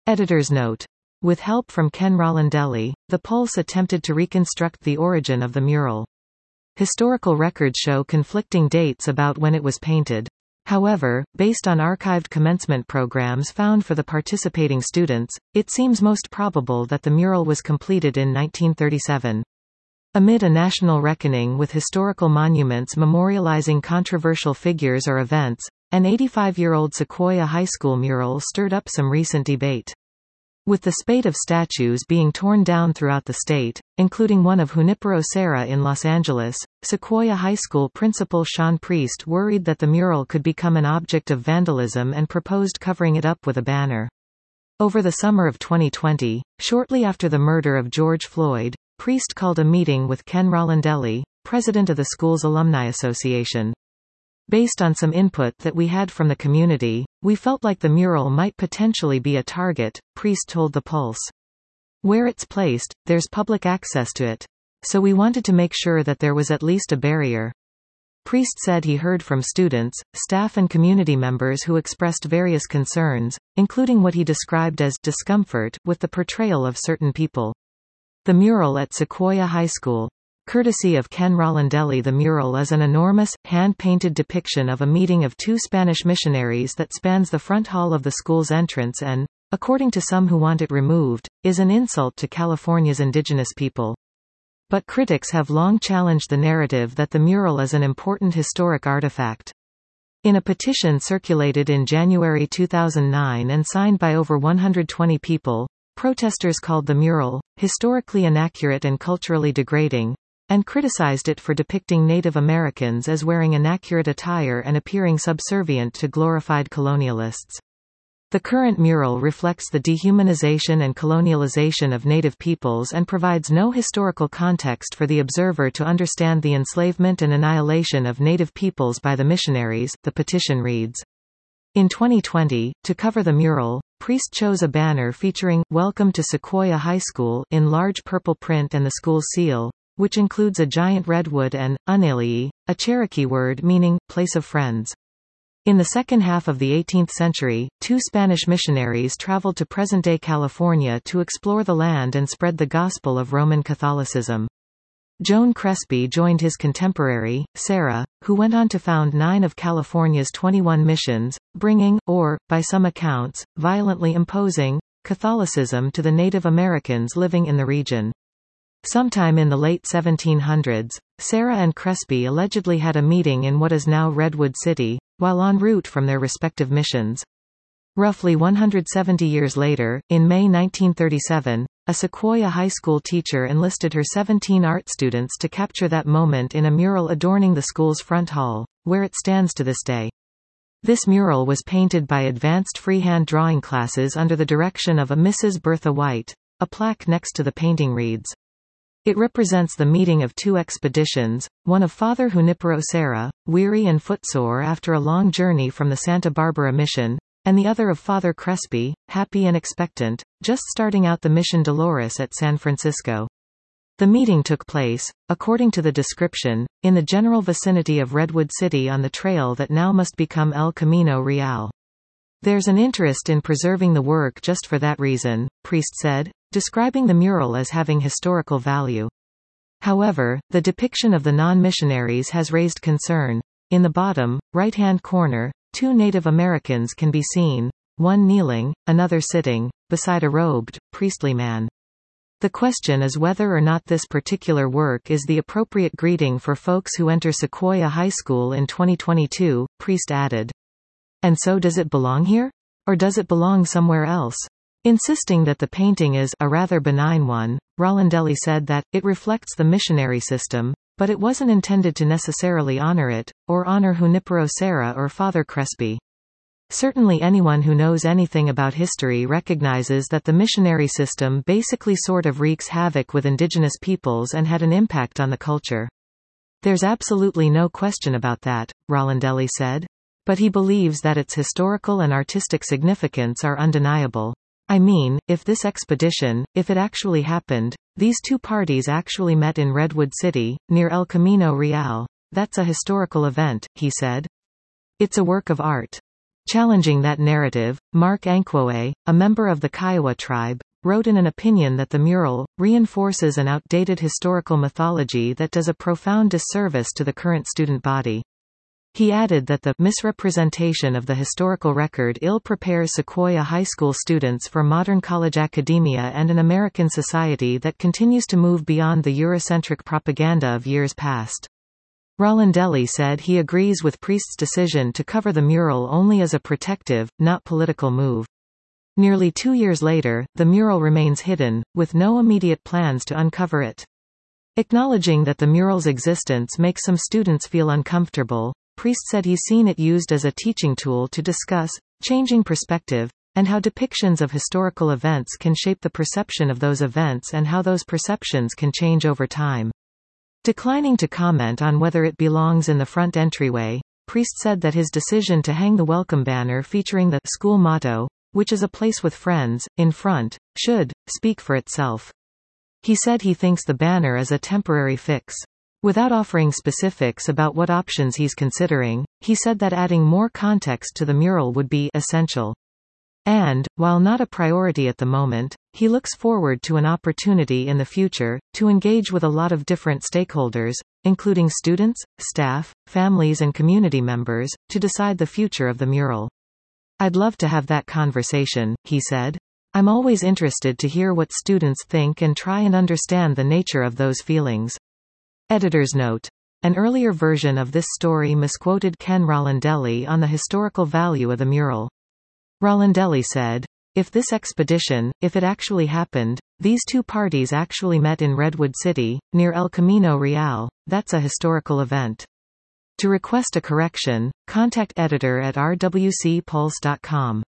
Editor's note. With help from Ken Rolandelli, The Pulse attempted to reconstruct the origin of the mural. Historical records show conflicting dates about when it was painted. However, based on archived commencement programs found for the participating students, it seems most probable that the mural was completed in 1937. Amid a national reckoning with historical monuments memorializing controversial figures or events, an 85-year-old Sequoia High School mural stirred up some recent debate. With the spate of statues being torn down throughout the state, including one of Junipero Serra in Los Angeles, Sequoia High School principal Sean Priest worried that the mural could become an object of vandalism and proposed covering it up with a banner. Over the summer of 2020, shortly after the murder of George Floyd, Priest called a meeting with Ken Rolandelli, president of the school's Alumni Association. Based on some input that we had from the community, we felt like the mural might potentially be a target, Priest told The Pulse. Where it's placed, there's public access to it. So we wanted to make sure that there was at least a barrier. Priest said he heard from students, staff and community members who expressed various concerns, including what he described as discomfort with the portrayal of certain people. The mural at Sequoia High School. Courtesy of Ken Rolandelli, the mural is an enormous, hand-painted depiction of a meeting of two Spanish missionaries that spans the front hall of the school's entrance and, according to some who want it removed, is an insult to California's indigenous people. But critics have long challenged the narrative that the mural is an important historic artifact. In a petition circulated in January 2009 and signed by over 120 people, protesters called the mural historically inaccurate and culturally degrading, and criticized it for depicting Native Americans as wearing inaccurate attire and appearing subservient to glorified colonialists. The current mural reflects the dehumanization and colonialization of Native peoples and provides no historical context for the observer to understand the enslavement and annihilation of Native peoples by the missionaries, the petition reads. In 2020, to cover the mural, Priest chose a banner featuring "Welcome to Sequoia High School" in large purple print and the school's seal, which includes a giant redwood and Unalii, a Cherokee word meaning place of friends. In the second half of the 18th century, two Spanish missionaries traveled to present-day California to explore the land and spread the gospel of Roman Catholicism. Joan Crespi joined his contemporary, Sarah, who went on to found 9 of California's 21 missions, bringing, or, by some accounts, violently imposing, Catholicism to the Native Americans living in the region. Sometime in the late 1700s, Sarah and Crespi allegedly had a meeting in what is now Redwood City, while en route from their respective missions. Roughly 170 years later, in May 1937, a Sequoia High School teacher enlisted her 17 art students to capture that moment in a mural adorning the school's front hall, where it stands to this day. This mural was painted by advanced freehand drawing classes under the direction of a Mrs. Bertha White. A plaque next to the painting reads, "It represents the meeting of two expeditions, one of Father Junipero Serra, weary and footsore after a long journey from the Santa Barbara mission, and the other of Father Crespi, happy and expectant, just starting out the Mission Dolores at San Francisco. The meeting took place, according to the description, in the general vicinity of Redwood City on the trail that now must become El Camino Real. There's an interest in preserving the work just for that reason," Priest said, describing the mural as having historical value. However, the depiction of the non-missionaries has raised concern. In the bottom, right-hand corner, 2 Native Americans can be seen, one kneeling, another sitting, beside a robed, priestly man. The question is whether or not this particular work is the appropriate greeting for folks who enter Sequoia High School in 2022, Priest added. And so does it belong here? Or does it belong somewhere else? Insisting that the painting is a rather benign one, Rolandelli said that it reflects the missionary system, but it wasn't intended to necessarily honor it, or honor Junipero Serra or Father Crespi. Certainly anyone who knows anything about history recognizes that the missionary system basically sort of wreaks havoc with indigenous peoples and had an impact on the culture. There's absolutely no question about that, Rolandelli said. But he believes that its historical and artistic significance are undeniable. I mean, if this expedition, if it actually happened, these two parties actually met in Redwood City, near El Camino Real, that's a historical event, he said. It's a work of art. Challenging that narrative, Mark Ankwoe, a member of the Kiowa tribe, wrote in an opinion that the mural reinforces an outdated historical mythology that does a profound disservice to the current student body. He added that the misrepresentation of the historical record ill-prepares Sequoia High School students for modern college academia and an American society that continues to move beyond the Eurocentric propaganda of years past. Rolandelli said he agrees with Priest's decision to cover the mural only as a protective, not political move. Nearly 2 years later, the mural remains hidden, with no immediate plans to uncover it. Acknowledging that the mural's existence makes some students feel uncomfortable, Priest said he's seen it used as a teaching tool to discuss changing perspective, and how depictions of historical events can shape the perception of those events and how those perceptions can change over time. Declining to comment on whether it belongs in the front entryway, Priest said that his decision to hang the welcome banner featuring the school motto, which is a place with friends, in front, should speak for itself. He said he thinks the banner is a temporary fix. Without offering specifics about what options he's considering, he said that adding more context to the mural would be essential. And, while not a priority at the moment, he looks forward to an opportunity in the future to engage with a lot of different stakeholders, including students, staff, families and community members, to decide the future of the mural. "I'd love to have that conversation," he said. "I'm always interested to hear what students think and try and understand the nature of those feelings." Editor's note. An earlier version of this story misquoted Ken Rolandelli on the historical value of the mural. Rolandelli said, if it actually happened, these two parties actually met in Redwood City, near El Camino Real, that's a historical event. To request a correction, contact editor at rwcpulse.com.